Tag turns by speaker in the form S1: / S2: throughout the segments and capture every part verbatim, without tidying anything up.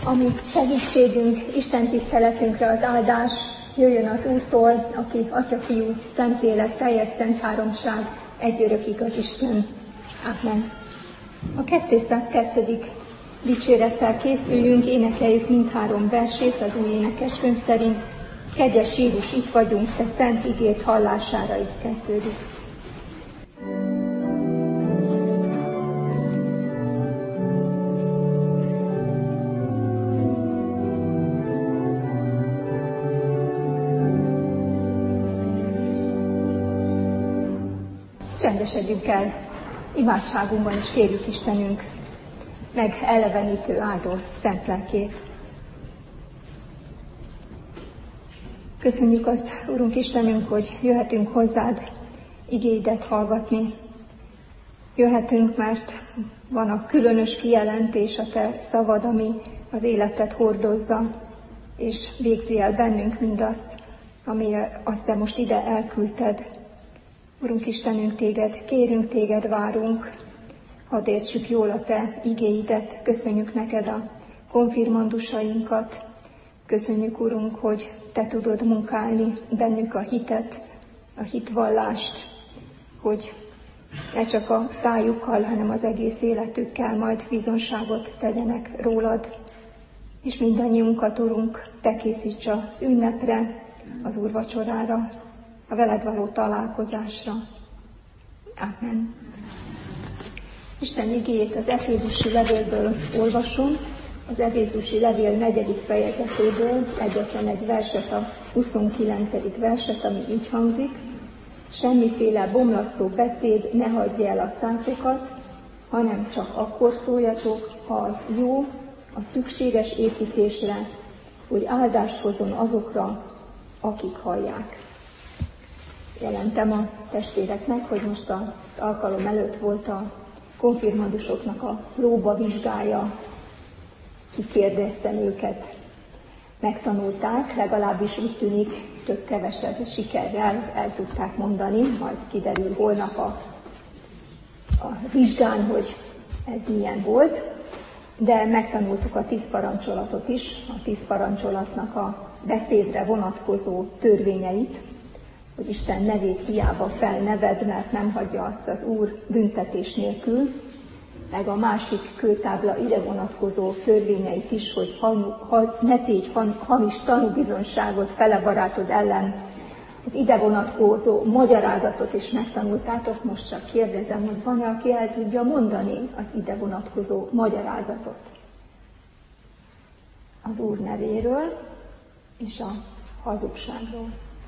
S1: ami segítségünk, Isten tiszteletünkre az áldás jöjjön az Úrtól, aki Atya, Fiú, Szentlélek, teljes szent háromság, egy örök igaz Isten. Amen. A kétszázkettő. dicsérettel készüljünk, énekeljük mindhárom versét az új énekeskönyv szerint. Kegyes Jézus, itt vagyunk, te szent igéd hallására, így kezdődik. Csendesedjünk el imádságunkban, és kérjük Istenünk meg elevenítő, áldó szent lelkét. Köszönjük azt, Urunk Istenünk, hogy jöhetünk hozzád igéidet hallgatni. Jöhetünk, mert van a különös kijelentés, a te szavad, ami az életet hordozza, és végzi el bennünk mindazt, ami azt te most ide elküldted. Urunk Istenünk, téged kérünk, téged várunk, hadd értsük jól a te igéidet, köszönjük neked a konfirmandusainkat, köszönjük, Urunk, hogy te tudod munkálni bennük a hitet, a hitvallást, hogy ne csak a szájukkal, hanem az egész életükkel majd bizonságot tegyenek rólad, és mindannyiunkat, Urunk, te készíts az ünnepre, az úrvacsorára, a veled való találkozásra. Amen. Isten igéjét az Efézusi levélből olvasom, az Efézusi levél negyedik fejezetéből egyetlen egy verset, a huszonkilencedik verset, ami így hangzik: semmiféle bomlasztó beszéd ne hagyja el a szátokat, hanem csak akkor szóljatok, ha az jó, a szükséges építésre, hogy áldást hozzon azokra, akik hallják. Jelentem a testvéreknek, hogy most az alkalom előtt volt a konfirmandusoknak a próbavizsgája, kikérdeztem őket, megtanulták, legalábbis úgy tűnik, több-kevesebb sikerrel el tudták mondani, majd kiderül holnap a, a vizsgán, hogy ez milyen volt, de megtanultuk a tíz parancsolatot is, a tíz parancsolatnak a beszédre vonatkozó törvényeit, hogy Isten nevét hiába felneved, mert nem hagyja azt az Úr büntetés nélkül, meg a másik kőtábla ide vonatkozó törvényeit is, hogy ha, ha, ne tégy hamis tanúbizonyságot fele barátod ellen. Az ide vonatkozó magyarázatot is megtanultátok, most csak kérdezem, hogy van-e, aki el tudja mondani az ide vonatkozó magyarázatot az Úr nevéről és a hazugságról.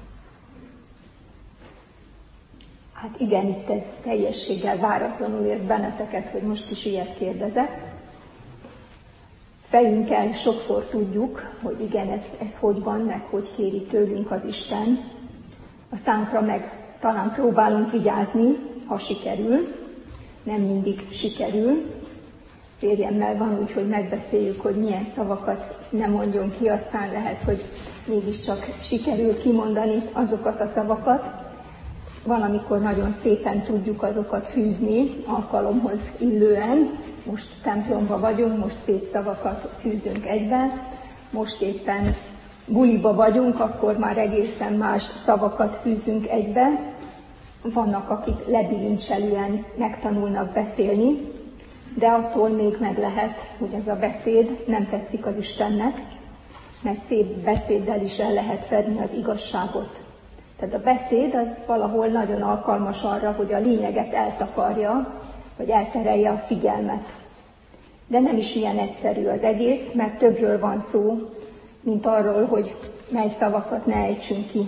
S1: Hát igen, itt ez teljességgel váratlanul ért benneteket, hogy most is ilyet kérdezek. Fejünkkel sokszor tudjuk, hogy igen, ez, ez hogy van, meg hogy kéri tőlünk az Isten. A szánkra meg talán próbálunk vigyázni, ha sikerül. Nem mindig sikerül. Férjemmel van úgy, hogy megbeszéljük, hogy milyen szavakat nem mondjon ki, aztán lehet, hogy mégiscsak sikerül kimondani azokat a szavakat. Valamikor nagyon szépen tudjuk azokat fűzni alkalomhoz illően. Most templomba vagyunk, most szép szavakat fűzünk egybe. Most éppen buliba vagyunk, akkor már egészen más szavakat fűzünk egybe. Vannak, akik lebilincselően megtanulnak beszélni, de attól még meg lehet, hogy ez a beszéd nem tetszik az Istennek, mert szép beszéddel is el lehet fedni az igazságot. Tehát a beszéd az valahol nagyon alkalmas arra, hogy a lényeget eltakarja, vagy elterelje a figyelmet. De nem is ilyen egyszerű az egész, mert többről van szó, mint arról, hogy mely szavakat ne ejtsünk ki.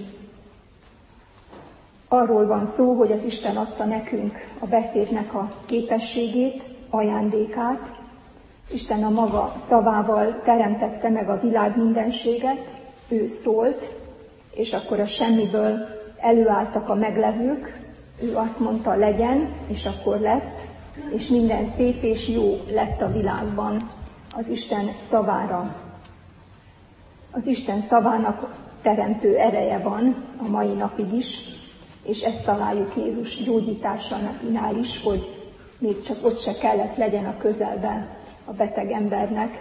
S1: Arról van szó, hogy az Isten adta nekünk a beszédnek a képességét, ajándékát. Isten a maga szavával teremtette meg a világ mindenséget, ő szólt, és akkor a semmiből előálltak a meglevők, ő azt mondta, legyen, és akkor lett, és minden szép és jó lett a világban az Isten szavára. Az Isten szavának teremtő ereje van a mai napig is, és ezt találjuk Jézus gyógyításánál is, hogy még csak ott se kellett legyen a közelben a beteg embernek,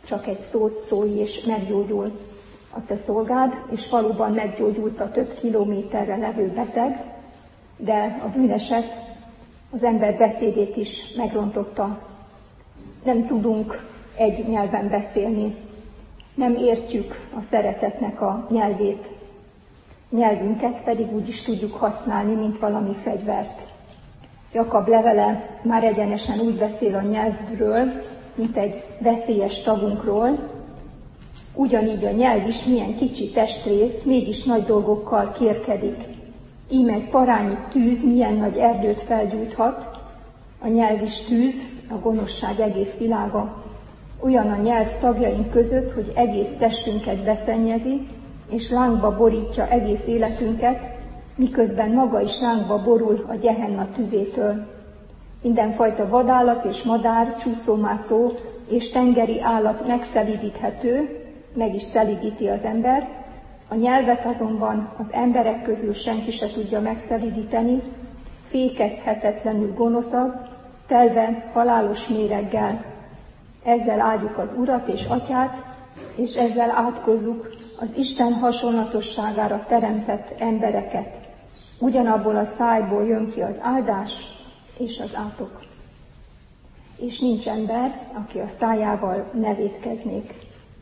S1: csak egy szót szólj, és meggyógyul a te szolgád, és valóban meggyógyult a több kilométerre levő beteg, de a bűneset, az ember beszédét is megrontotta. Nem tudunk egy nyelven beszélni, nem értjük a szeretetnek a nyelvét. Nyelvünket pedig úgy is tudjuk használni, mint valami fegyvert. Jakab levele már egyenesen úgy beszél a nyelvről, mint egy veszélyes tagunkról. Ugyanígy a nyelv is milyen kicsi testrész, mégis nagy dolgokkal kérkedik. Íme egy parányi tűz milyen nagy erdőt felgyújthat, a nyelv is tűz, a gonoszság egész világa. Olyan a nyelv tagjaink között, hogy egész testünket beszennyezi, és lángba borítja egész életünket, miközben maga is lángba borul a Gehenna tüzétől. Mindenfajta vadállat és madár, csúszómászó és tengeri állat megszelídíthető, meg is szelídíti az ember, a nyelvet azonban az emberek közül senki se tudja megszelídíteni, fékezhetetlenül gonosz az, telve halálos méreggel. Ezzel áldjuk az Urat és Atyát, és ezzel átkozzuk az Isten hasonlatosságára teremtett embereket. Ugyanabból a szájból jön ki az áldás és az átok. És nincs ember, aki a szájával ne vétkeznék.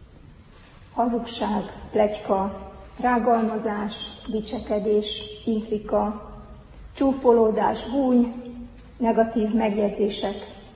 S1: Hazugság, pletyka, rágalmazás, dicsekedés, intrika, csúfolódás, gúny, negatív megjegyzések.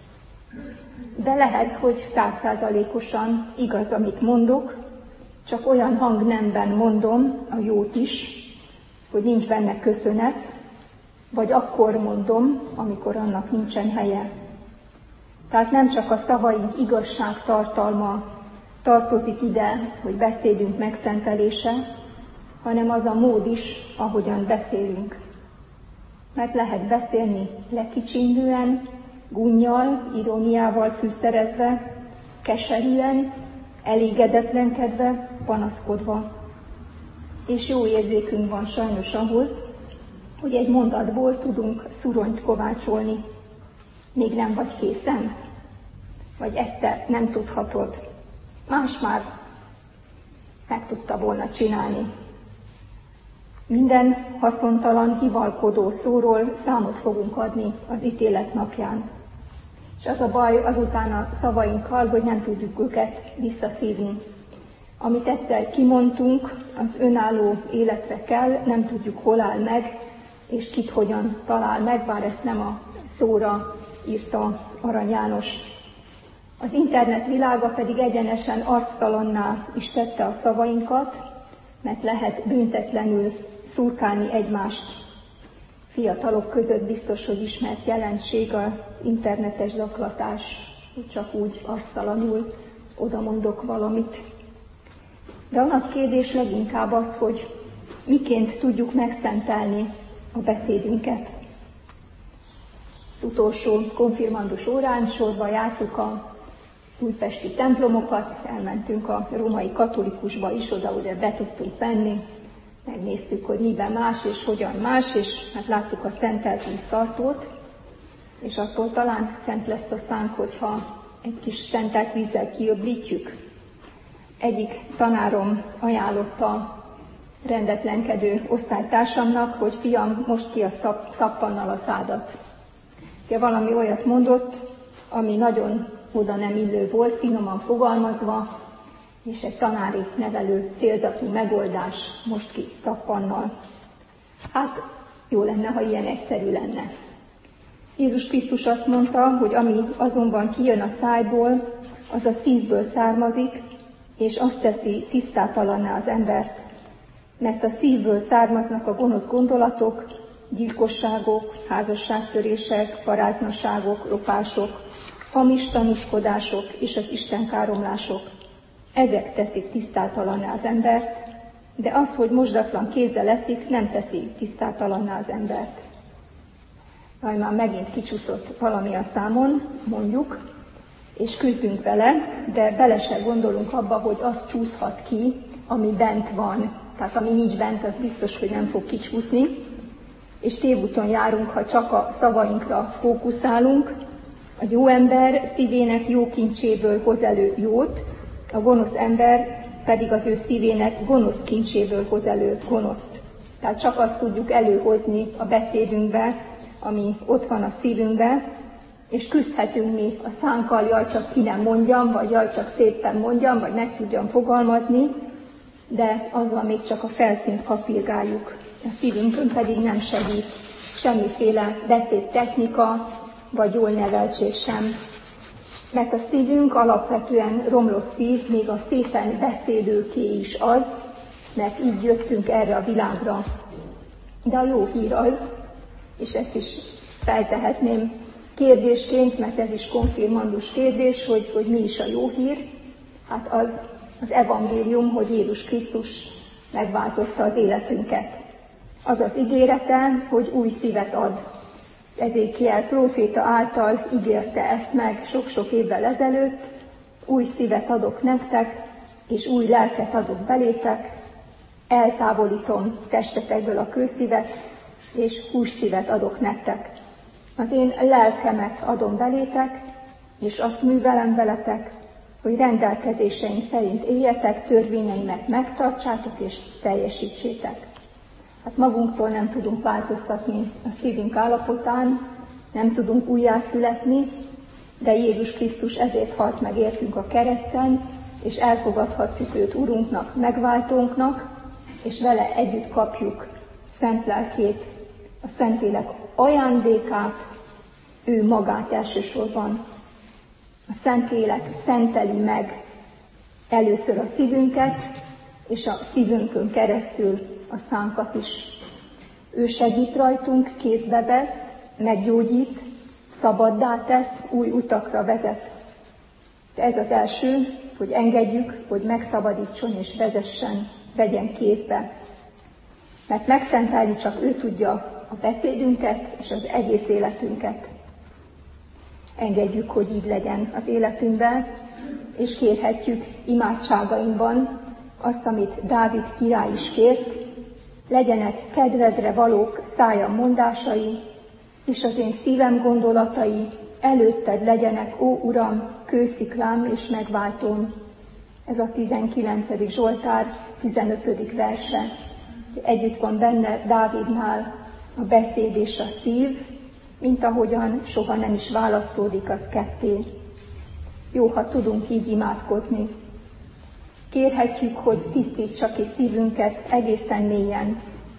S1: De lehet, hogy százszázalékosan igaz, amit mondok, csak olyan hangnemben mondom a jót is, hogy nincs benne köszönet, vagy akkor mondom, amikor annak nincsen helye. Tehát nem csak a szavaink igazságtartalma tartozik ide, hogy beszédünk megszentelése, hanem az a mód is, ahogyan beszélünk. Mert lehet beszélni lekicsindően, gúnnyal, iróniával fűszerezve, keserűen, elégedetlenkedve, panaszkodva. És jó érzékünk van sajnos ahhoz, hogy egy mondatból tudunk szuronyt kovácsolni. Még nem vagy készen? Vagy ezt te nem tudhatod? Más már meg tudta volna csinálni. Minden haszontalan, hivalkodó szóról számot fogunk adni az ítélet napján. És az a baj azután a szavainkkal, hogy nem tudjuk őket visszaszívni. Amit egyszer kimondtunk, az önálló életre kell, nem tudjuk, hol áll meg, és kit hogyan talál meg, bár ezt nem a szóra írta Arany János. Az internet világa pedig egyenesen arctalanná is tette a szavainkat, mert lehet büntetlenül szurkálni egymást. Fiatalok között biztos, hogy ismert jelenség az internetes zaklatás, hogy csak úgy arctalanul oda mondok valamit. De a nagy kérdés leginkább az, hogy miként tudjuk megszentelni a beszédünket. Az utolsó konfirmandus órán sorba jártuk a újpesti templomokat, elmentünk a római katolikusba is, oda ugye be tudtunk menni, megnéztük, hogy miben más és hogyan más, és hát láttuk a szentelt víztartót, és attól talán szent lesz a szánk, hogyha egy kis szentelt vízzel kiöblítjük. Egyik tanárom ajánlotta rendetlenkedő osztálytársamnak, hogy fiam, most ki a szap, szappannal a szádat. De valami olyat mondott, ami nagyon oda nem illő volt, finoman fogalmazva, és egy tanári nevelő célzatú megoldás most ki szappannal. Hát jó lenne, ha ilyen egyszerű lenne. Jézus Krisztus azt mondta, hogy ami azonban kijön a szájból, az a szívből származik, és azt teszi tisztátalanná az embert. Mert a szívből származnak a gonosz gondolatok, gyilkosságok, házasságtörések, paráznaságok, lopások, hamis tanúskodások és az istenkáromlások. Ezek teszik tisztátalanná az embert, de az, hogy mosdatlan kézzel eszik, nem teszi tisztátalanná az embert. Majd már megint kicsúszott valami a számon, mondjuk, és küzdünk vele, de bele se gondolunk abba, hogy az csúszhat ki, ami bent van. Tehát ami nincs bent, az biztos, hogy nem fog kicsúszni. És tévúton járunk, ha csak a szavainkra fókuszálunk. A jó ember szívének jó kincséből hoz elő jót, a gonosz ember pedig az ő szívének gonosz kincséből hoz elő gonoszt. Tehát csak azt tudjuk előhozni a beszédünkbe, ami ott van a szívünkbe, és küzdhetünk mi a szánkkal, jaj, csak ki nem mondjam, vagy jaj, csak szépen mondjam, vagy meg tudjam fogalmazni, de azzal még csak a felszínt kapirgáljuk. A szívünkön pedig nem segít semmiféle beszédtechnika, vagy jól neveltség sem. Mert a szívünk alapvetően romlott szív, még a szépen beszélőké is az, mert így jöttünk erre a világra. De a jó hír az, és ezt is feltehetném kérdésként, mert ez is konfirmandus kérdés, hogy, hogy mi is a jó hír. Hát az az evangélium, hogy Jézus Krisztus megváltotta az életünket. Az az ígérete, hogy új szívet ad. Ezékiel próféta által ígérte ezt meg sok-sok évvel ezelőtt, új szívet adok nektek, és új lelket adok belétek, eltávolítom testetekből a kőszívet, és hússzívet adok nektek. Az én lelkemet adom belétek, és azt művelem veletek, hogy rendelkezéseim szerint éljetek, törvényeimet megtartsátok és teljesítsétek. Hát magunktól nem tudunk változtatni a szívünk állapotán, nem tudunk újjászületni, de Jézus Krisztus ezért halt meg értünk a kereszten, és elfogadhatjuk őt Urunknak, megváltónknak, és vele együtt kapjuk szent lelkét, a Szentlélek ajándékát, ő magát elsősorban. A Szentlélek szenteli meg először a szívünket, és a szívünkön keresztül a szánkat is. Ő segít rajtunk, kézbe vesz, meggyógyít, szabaddá tesz, új utakra vezet. De ez az első, hogy engedjük, hogy megszabadítson és vezessen, vegyen kézbe. Mert megszentelni csak ő tudja a beszédünket és az egész életünket. Engedjük, hogy így legyen az életünkben, és kérhetjük imádságainkban azt, amit Dávid király is kért, legyenek kedvedre valók szájam mondásai, és az én szívem gondolatai előtted legyenek, ó Uram, kősziklám és megváltóm. Ez a tizenkilencedik Zsoltár tizenötödik verse. Együtt van benne Dávidnál a beszéd és a szív, mint ahogyan soha nem is választódik az ketté. Jó, ha tudunk így imádkozni. Kérhetjük, hogy tisztítsa ki szívünket egészen mélyen,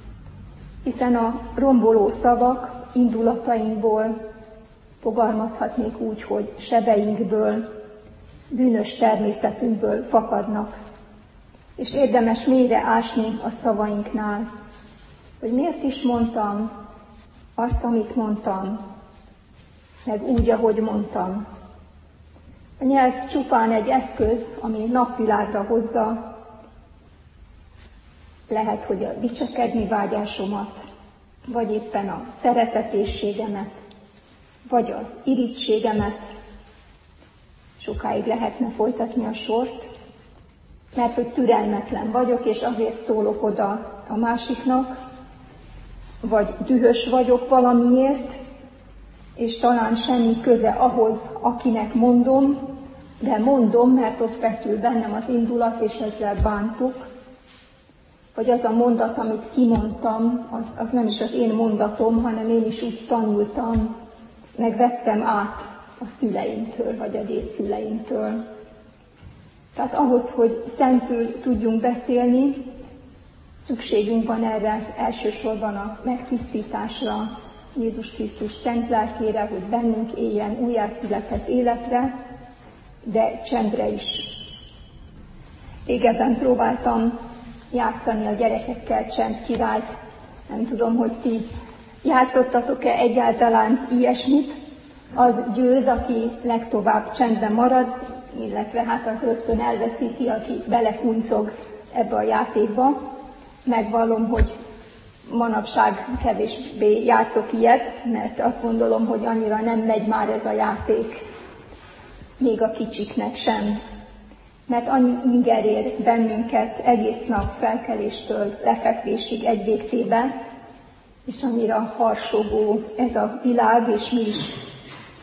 S1: hiszen a romboló szavak indulatainkból, fogalmazhatnék úgy, hogy sebeinkből, bűnös természetünkből fakadnak. És érdemes mélyre ásni a szavainknál, hogy miért is mondtam azt, amit mondtam, meg úgy, ahogy mondtam. A nyelv csupán egy eszköz, ami napvilágra hozza, lehet, hogy a dicsekedni vágyásomat, vagy éppen a szeretetésségemet, vagy az irítségemet. Sokáig lehetne folytatni a sort, mert hogy türelmetlen vagyok, és azért szólok oda a másiknak, vagy dühös vagyok valamiért, és talán semmi köze ahhoz, akinek mondom, de mondom, mert ott feszül bennem az indulat, és ezzel bántok. Vagy az a mondat, amit kimondtam, az, az nem is az én mondatom, hanem én is úgy tanultam, meg vettem át a szüleimtől, vagy a dédszüleimtől. Tehát ahhoz, hogy szentül tudjunk beszélni, szükségünk van erre elsősorban a megtisztításra, Jézus Krisztus szent lelkére, hogy bennünk éljen újjászületett életre, de csendre is. Régebben próbáltam játszani a gyerekekkel Csend királyt. Nem tudom, hogy ti játszottatok-e egyáltalán ilyesmit. Az győz, aki legtovább csendben marad, illetve hát az rögtön elveszíti, aki belekuncog ebbe a játékba. Megvallom, hogy manapság kevésbé játszok ilyet, mert azt gondolom, hogy annyira nem megy már ez a játék, még a kicsiknek sem. Mert annyi inger ér bennünket egész nap felkeléstől lefekvésig egy végtébe, és annyira harsogó ez a világ, és mi is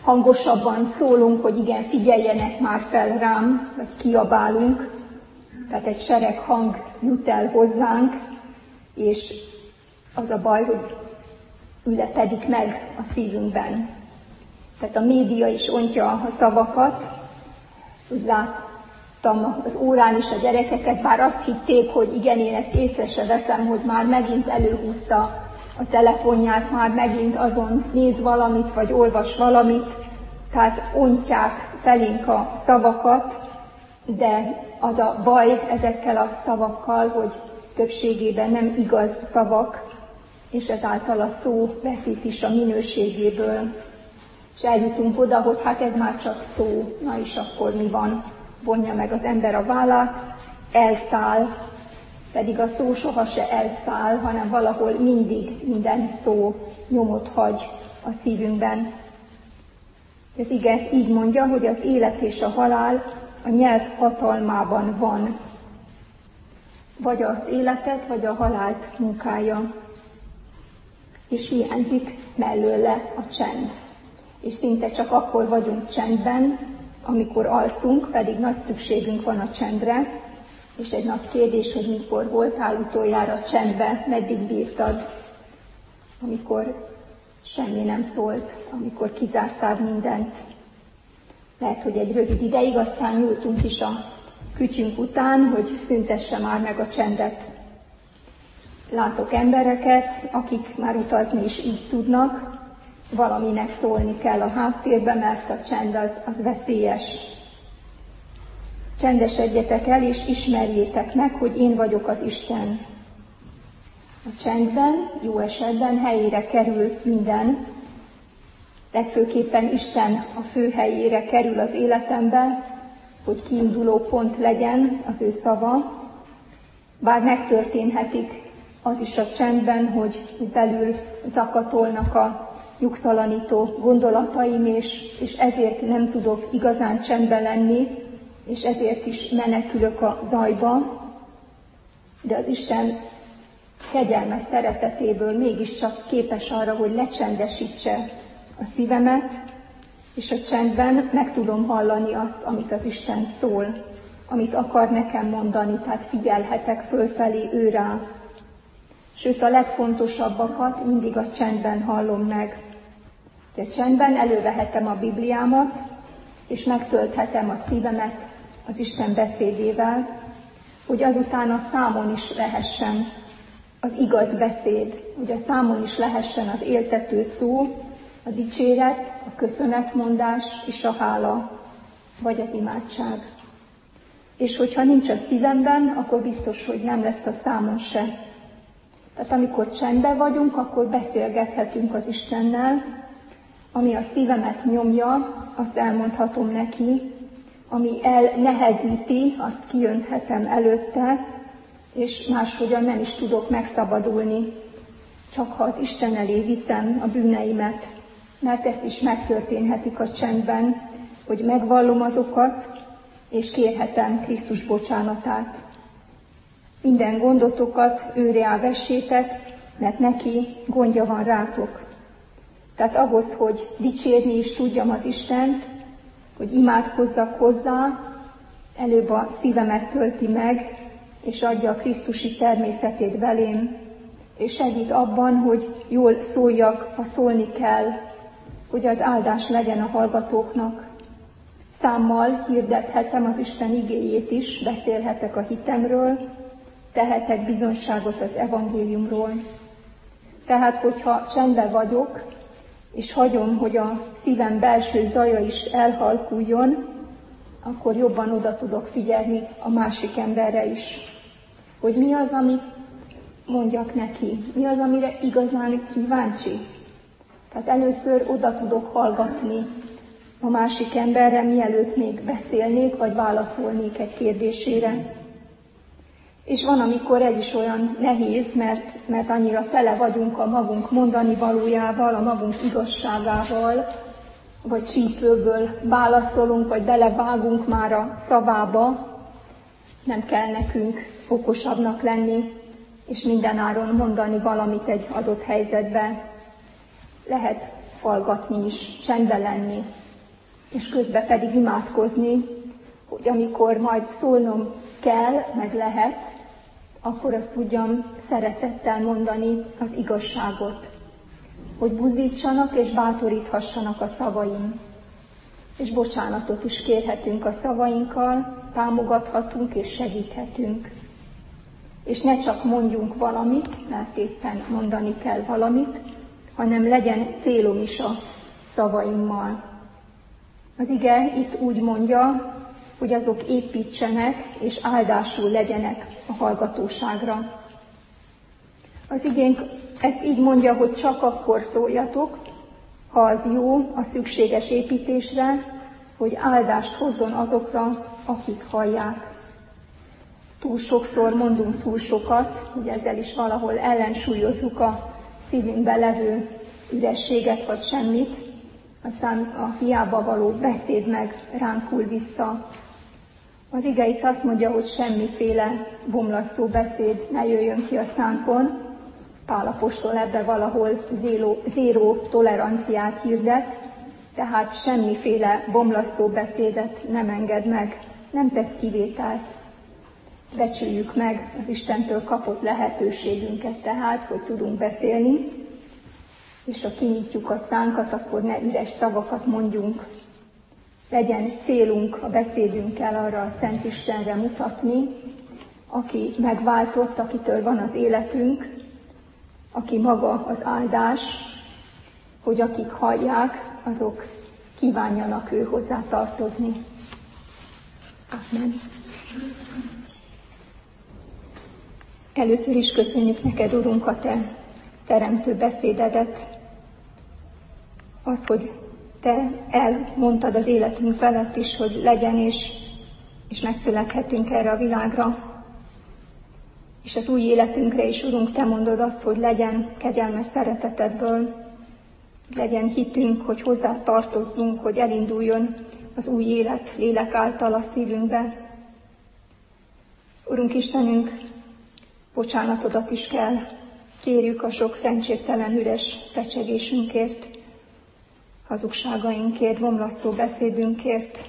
S1: hangosabban szólunk, hogy igen, figyeljenek már fel rám, vagy kiabálunk, tehát egy sereg hang jut el hozzánk, és az a baj, hogy ülepedik meg a szívünkben. Tehát a média is ontja a szavakat. Úgy láttam az órán is a gyerekeket, bár azt hitték, hogy igen, én ezt észre se veszem, hogy már megint előhúzta a telefonját, már megint azon néz valamit, vagy olvas valamit. Tehát ontják felénk a szavakat, de az a baj ezekkel a szavakkal, hogy többségében nem igaz szavak, és ezáltal a szó veszít is a minőségéből. És eljutunk oda, hogy hát ez már csak szó, na és akkor mi van? Vonja meg az ember a vállát, elszáll, pedig a szó soha se elszáll, hanem valahol mindig minden szó nyomot hagy a szívünkben. Ez ige így mondja, hogy az élet és a halál a nyelv hatalmában van. Vagy az életet, vagy a halált munkája. És hiányzik mellőle a csend. És szinte csak akkor vagyunk csendben, amikor alszunk, pedig nagy szükségünk van a csendre, és egy nagy kérdés, hogy mikor voltál utoljára csendbe, meddig bírtad, amikor semmi nem szólt, amikor kizártál mindent. Lehet, hogy egy rövid ideig, aztán nyúltunk is a kütyünk után, hogy szüntesse már meg a csendet. Látok embereket, akik már utazni is így tudnak, valaminek szólni kell a háttérbe, mert a csend az, az veszélyes. Csendesedjetek el, és ismerjétek meg, hogy én vagyok az Isten. A csendben, jó esetben helyére kerül minden, legfőképpen Isten a fő helyére kerül az életembe, hogy kiinduló pont legyen az ő szava, bár megtörténhetik az is a csendben, hogy belül zakatolnak a nyugtalanító gondolataim, és, és ezért nem tudok igazán csendben lenni, és ezért is menekülök a zajba, de az Isten kegyelmes szeretetéből mégiscsak képes arra, hogy lecsendesítse a szívemet, és a csendben meg tudom hallani azt, amit az Isten szól, amit akar nekem mondani, tehát figyelhetek fölfelé ő rá. Sőt, a legfontosabbakat mindig a csendben hallom meg. A csendben elővehetem a Bibliámat, és megtölthetem a szívemet az Isten beszédével, hogy azután a számon is lehessen az igaz beszéd, hogy a számon is lehessen az éltető szó, a dicséret, a köszönetmondás és a hála, vagy az imádság. És hogyha nincs a szívemben, akkor biztos, hogy nem lesz a számon se. Tehát amikor csendben vagyunk, akkor beszélgethetünk az Istennel, ami a szívemet nyomja, azt elmondhatom neki, ami elnehezíti, azt kiönthetem előtte, és máshogyan nem is tudok megszabadulni, csak ha az Isten elé viszem a bűneimet, mert ezt is megtörténhetik a csendben, hogy megvallom azokat, és kérhetem Krisztus bocsánatát. Minden gondotokat őre vessétek, mert neki gondja van rátok. Tehát ahhoz, hogy dicsérni is tudjam az Istent, hogy imádkozzak hozzá, előbb a szívemet tölti meg, és adja a krisztusi természetét belém, és segít abban, hogy jól szóljak, ha szólni kell, hogy az áldás legyen a hallgatóknak. Számmal hirdethetem az Isten igéjét is, beszélhetek a hitemről, tehetek bizonyságot az evangéliumról. Tehát, hogyha csendben vagyok, és hagyom, hogy a szívem belső zaja is elhalkuljon, akkor jobban oda tudok figyelni a másik emberre is. Hogy mi az, amit mondjak neki, mi az, amire igazán kíváncsi. Tehát először oda tudok hallgatni a másik emberre, mielőtt még beszélnék, vagy válaszolnék egy kérdésére. És van, amikor ez is olyan nehéz, mert, mert annyira tele vagyunk a magunk mondani valójával, a magunk igazságával, vagy csípőből válaszolunk, vagy belevágunk már a szavába. Nem kell nekünk okosabbnak lenni, és mindenáron mondani valamit egy adott helyzetben. Lehet hallgatni is, csendben lenni, és közben pedig imádkozni, hogy amikor majd szólnom kell, meg lehet, akkor azt tudjam szeretettel mondani az igazságot, hogy buzdítsanak és bátoríthassanak a szavaim. És bocsánatot is kérhetünk a szavainkkal, támogathatunk és segíthetünk. És ne csak mondjunk valamit, mert éppen mondani kell valamit, hanem legyen célom is a szavaimmal. Az ige itt úgy mondja, hogy azok építsenek és áldásul legyenek a hallgatóságra. Az igénk ezt így mondja, hogy csak akkor szóljatok, ha az jó a szükséges építésre, hogy áldást hozzon azokra, akik hallják. Túl sokszor mondunk túl sokat, hogy ezzel is valahol ellensúlyozzuk a szívünkben levő ürességet vagy semmit, aztán a hiába való beszéd meg ránk hull vissza. Az ige itt azt mondja, hogy semmiféle bomlasztó beszéd ne jöjjön ki a szánkon. Pál apostol ebbe valahol zéró, zéró toleranciát hirdet, tehát semmiféle bomlasztó beszédet nem enged meg, nem tesz kivételt. Becsüljük meg az Istentől kapott lehetőségünket tehát, hogy tudunk beszélni, és ha kinyitjuk a szánkat, akkor ne üres szavakat mondjunk. Legyen célunk a beszédünkkel arra a Szent Istenre mutatni, aki megváltott, akitől van az életünk, aki maga az áldás, hogy akik hallják, azok kívánjanak ő hozzá tartozni. Amen. Először is köszönjük neked, Urunk, a te teremtő beszédedet, azt, hogy te elmondtad az életünk felett is, hogy legyen és, és megszülethetünk erre a világra. És az új életünkre is, Urunk, te mondod azt, hogy legyen kegyelmes szeretetedből, legyen hitünk, hogy hozzá tartozzunk, hogy elinduljon az új élet lélek által a szívünkbe. Urunk Istenünk, bocsánatodat is kell kérjük a sok szentségtelen üres fecsegésünkért, hazugságainkért, bomlasztó beszédünkért,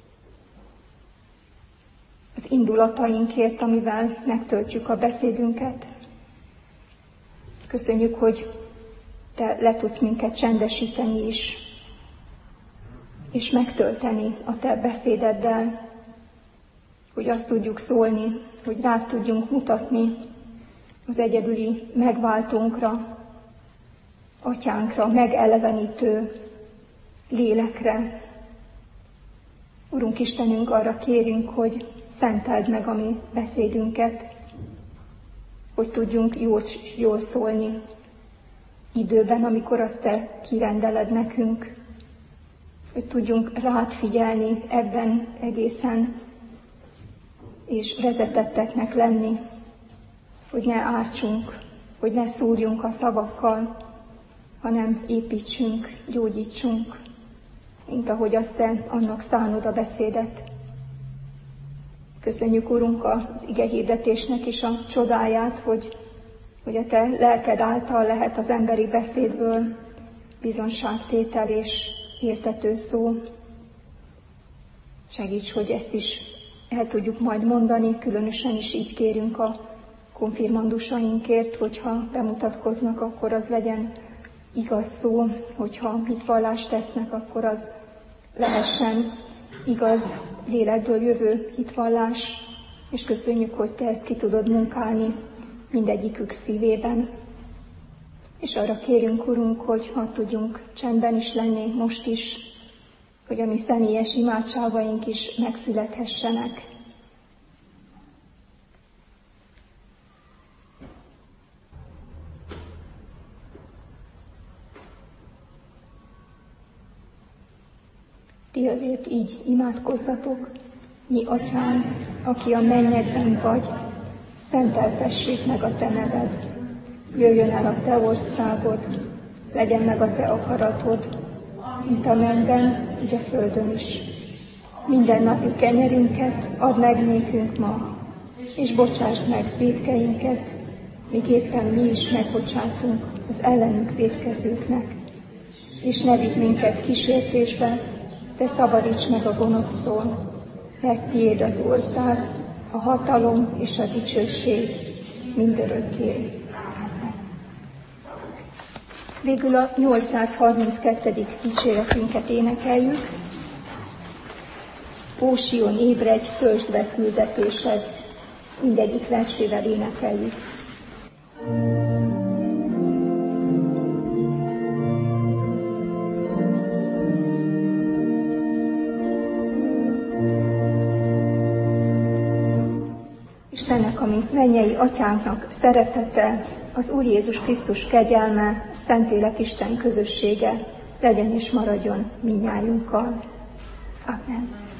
S1: az indulatainkért, amivel megtöltjük a beszédünket. Köszönjük, hogy te le tudsz minket csendesíteni is, és megtölteni a te beszédeddel, hogy azt tudjuk szólni, hogy rád tudjunk mutatni az egyedüli megváltónkra, atyánkra, megelevenítő lélekre. Urunk Istenünk, arra kérünk, hogy szenteld meg a mi beszédünket, hogy tudjunk jól, jól szólni időben, amikor azt te kirendeled nekünk, hogy tudjunk rád figyelni ebben egészen, és vezetetteknek lenni, hogy ne ártsunk, hogy ne szúrjunk a szavakkal, hanem építsünk, gyógyítsunk, mint ahogy azt te annak szánod a beszédet. Köszönjük, Urunk, az igehirdetésnek is a csodáját, hogy, hogy a te lelked által lehet az emberi beszédből bizonságtétel és értető szó. Segíts, hogy ezt is el tudjuk majd mondani, különösen is így kérünk a konfirmandusainkért, hogyha bemutatkoznak, akkor az legyen igaz szó, hogyha hitvallást tesznek, akkor az lehessen igaz lélekből jövő hitvallás, és köszönjük, hogy te ezt ki tudod munkálni mindegyikük szívében. És arra kérünk, Urunk, hogy ha tudjunk csendben is lenni most is, hogy a mi személyes imádságaink is megszülethessenek. Ti azért így imádkozzatok: mi Atyánk, aki a mennyekben vagy, szenteltessék meg a te neved. Jöjjön el a te országod, legyen meg a te akaratod, mint a mennyben, úgy a földön is. Minden napi kenyerünket add meg nékünk ma, és bocsásd meg vétkeinket, miképpen mi is megbocsátunk az ellenünk vétkezőknek. és ne vigy minket kísértésbe, de szabadíts meg a gonosztól, mert tiéd az ország, a hatalom és a dicsőség mindörökké. Végül a nyolcszázharminckettő dicséretünket énekeljük. Ó Sion, ébredj, töltsd be küldetésed, mindegyik versével énekeljük. Istennek, ami mennyei atyánknak szeretete, az Úr Jézus Krisztus kegyelme, Szentlélek Isten közössége legyen és maradjon mindnyájunkkal. Amen.